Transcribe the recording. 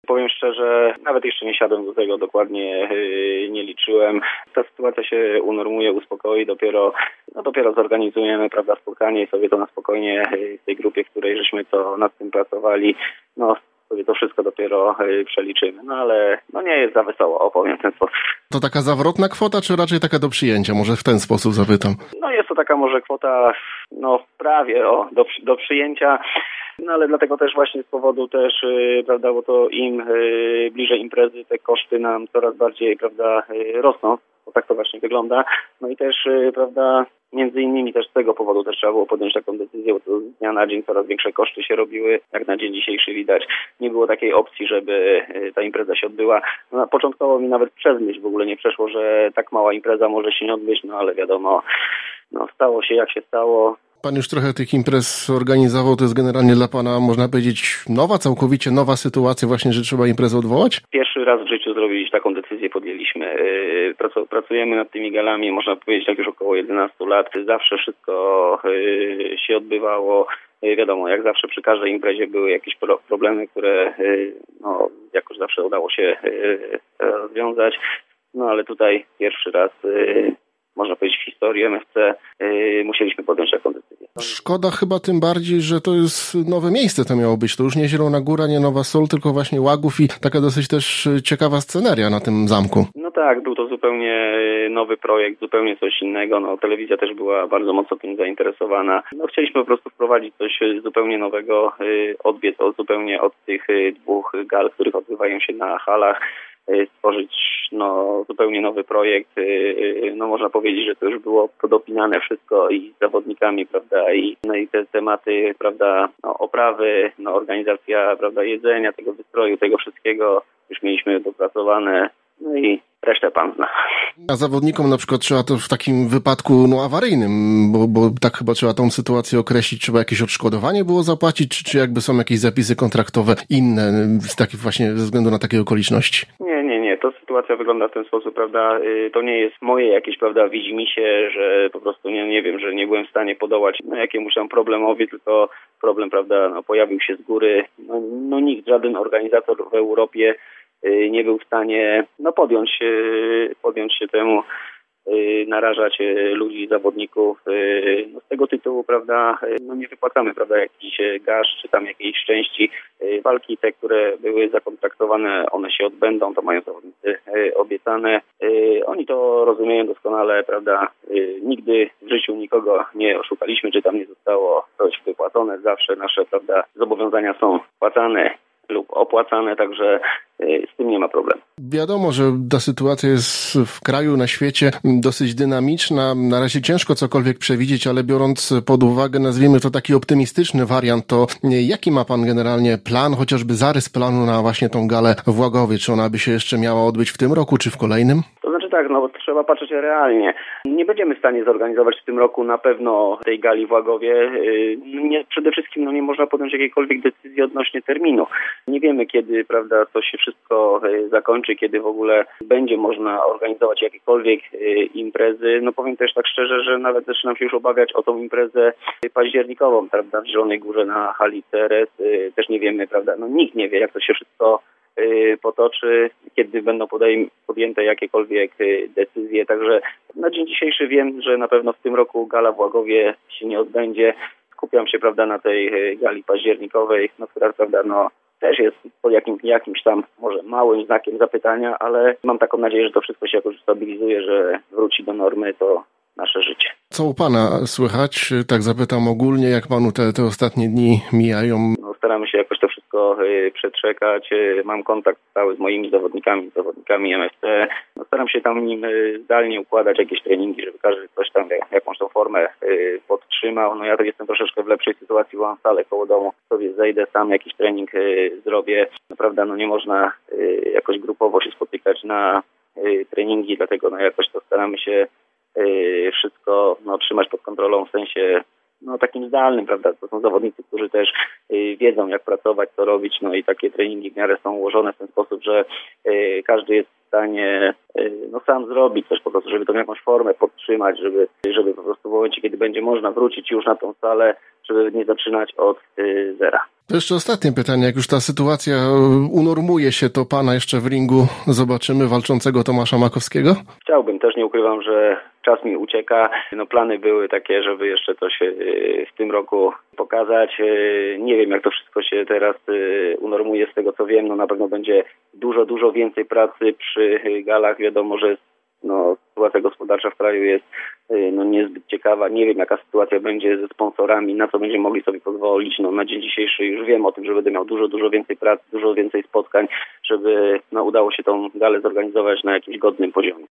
Powiem szczerze, nawet jeszcze nie siadłem do tego, dokładnie nie liczyłem. Ta sytuacja się unormuje, uspokoi, dopiero zorganizujemy, prawda, spotkanie i sobie to na spokojnie w tej grupie, w której żeśmy to nad tym pracowali, sobie to wszystko dopiero przeliczymy. Ale nie jest za wesoło, powiem w ten sposób. To taka zawrotna kwota, czy raczej taka do przyjęcia? Może w ten sposób zapytam. Jest to taka może kwota, prawie do przyjęcia. Ale dlatego też właśnie z powodu też, prawda, bo to im bliżej imprezy, te koszty nam coraz bardziej, prawda, rosną, bo tak to właśnie wygląda. I też, prawda, między innymi też z tego powodu też trzeba było podjąć taką decyzję, bo to z dnia na dzień coraz większe koszty się robiły. Jak na dzień dzisiejszy widać, nie było takiej opcji, żeby ta impreza się odbyła. Początkowo mi nawet przez myśl w ogóle nie przeszło, że tak mała impreza może się nie odbyć, ale wiadomo, stało się jak się stało. Pan już trochę tych imprez organizował, to jest generalnie dla pana, można powiedzieć, całkowicie nowa sytuacja właśnie, że trzeba imprezę odwołać? Pierwszy raz w życiu taką decyzję podjęliśmy. Pracujemy nad tymi galami, można powiedzieć, tak już około 11 lat. Zawsze wszystko się odbywało. Wiadomo, jak zawsze przy każdej imprezie były jakieś problemy, które jakoś zawsze udało się rozwiązać. Ale tutaj pierwszy raz, można powiedzieć, w historii MFC musieliśmy podjąć taką decyzję. Szkoda chyba tym bardziej, że to jest nowe miejsce to miało być. To już nie Zielona Góra, nie Nowa Sól, tylko właśnie Łagów i taka dosyć też ciekawa sceneria na tym zamku. Tak, był to zupełnie nowy projekt, zupełnie coś innego. Telewizja też była bardzo mocno tym zainteresowana. Chcieliśmy po prostu wprowadzić coś zupełnie nowego, odbiec zupełnie od tych dwóch gal, których odbywają się na halach. Stworzyć zupełnie nowy projekt. Można powiedzieć, że to już było podopinane wszystko i z zawodnikami, prawda, i te tematy, prawda, oprawy, organizacja, prawda, jedzenia, tego wystroju, tego wszystkiego już mieliśmy dopracowane, i resztę pan zna. A zawodnikom na przykład trzeba to w takim wypadku awaryjnym, bo tak chyba trzeba tą sytuację określić, trzeba jakieś odszkodowanie było zapłacić, czy jakby są jakieś zapisy kontraktowe inne właśnie ze względu na takie okoliczności? Nie. To sytuacja wygląda w ten sposób, prawda, to nie jest moje jakieś, prawda, widzimisię, że po prostu nie wiem, że nie byłem w stanie podołać jakiemuś tam problemowi, tylko problem, prawda, pojawił się z góry. Nikt, żaden organizator w Europie nie był w stanie podjąć się temu, narażać ludzi, zawodników. Z tego tytułu, prawda, nie wypłacamy, prawda, jakichś gaż czy tam jakiejś części. Walki te, które były zakontraktowane, one się odbędą, to mają zawodnicy obiecane. Oni to rozumieją doskonale, prawda. Nigdy w życiu nikogo nie oszukaliśmy, czy tam nie zostało coś wypłacone. Zawsze nasze, prawda, zobowiązania są płacane lub opłacane, także z tym nie ma problemu. Wiadomo, że ta sytuacja jest w kraju, na świecie dosyć dynamiczna. Na razie ciężko cokolwiek przewidzieć, ale biorąc pod uwagę, nazwijmy to taki optymistyczny wariant, to jaki ma pan generalnie plan, chociażby zarys planu na właśnie tą galę w Łagowie? Czy ona by się jeszcze miała odbyć w tym roku, czy w kolejnym? Tak, trzeba patrzeć realnie. Nie będziemy w stanie zorganizować w tym roku na pewno tej gali w Łagowie. Przede wszystkim nie można podjąć jakiejkolwiek decyzji odnośnie terminu. Nie wiemy, kiedy, prawda, to się wszystko zakończy, kiedy w ogóle będzie można organizować jakiekolwiek imprezy. Powiem też tak szczerze, że nawet zaczynam się już obawiać o tą imprezę październikową, prawda, w Zielonej Górze na hali CRS. Też nie wiemy, prawda, nikt nie wie, jak to się wszystko potoczy, kiedy będą podjęte jakiekolwiek decyzje. Także na dzień dzisiejszy wiem, że na pewno w tym roku gala w Łagowie się nie odbędzie. Skupiam się, prawda, na tej gali październikowej, która, prawda, też jest pod jakimś tam może małym znakiem zapytania, ale mam taką nadzieję, że to wszystko się jakoś stabilizuje, że wróci do normy to nasze życie. Co u pana słychać? Tak zapytam ogólnie, jak panu te ostatnie dni mijają? Staramy się jakoś to wszystko przetrzekać. Mam kontakt stały z moimi zawodnikami MFC. Staram się tam nim zdalnie układać jakieś treningi, żeby każdy coś tam, jakąś tą formę podtrzymał. Ja to jestem troszeczkę w lepszej sytuacji, bo mam salę koło domu. Sobie zejdę sam, jakiś trening zrobię. Naprawdę nie można jakoś grupowo się spotykać na treningi, dlatego jakoś to staramy się wszystko trzymać pod kontrolą, w sensie takim zdalnym, prawda? To są zawodnicy, którzy też wiedzą, jak pracować, co robić, i takie treningi w miarę są ułożone w ten sposób, że każdy jest w stanie sam zrobić coś po prostu, żeby tą jakąś formę podtrzymać, żeby po prostu w momencie, kiedy będzie można wrócić już na tą salę, żeby nie zaczynać od zera. To jeszcze ostatnie pytanie. Jak już ta sytuacja unormuje się, to pana jeszcze w ringu zobaczymy walczącego Tomasza Makowskiego? Chciałbym, też nie ukrywam, że czas mi ucieka. Plany były takie, żeby jeszcze coś w tym roku pokazać. Nie wiem, jak to wszystko się teraz unormuje. Z tego co wiem, na pewno będzie dużo więcej pracy przy galach. Wiadomo, że sytuacja gospodarcza w kraju jest niezbyt ciekawa. Nie wiem, jaka sytuacja będzie ze sponsorami, na co będziemy mogli sobie pozwolić. Na dzień dzisiejszy już wiem o tym, że będę miał dużo więcej pracy, dużo więcej spotkań, żeby udało się tą galę zorganizować na jakimś godnym poziomie.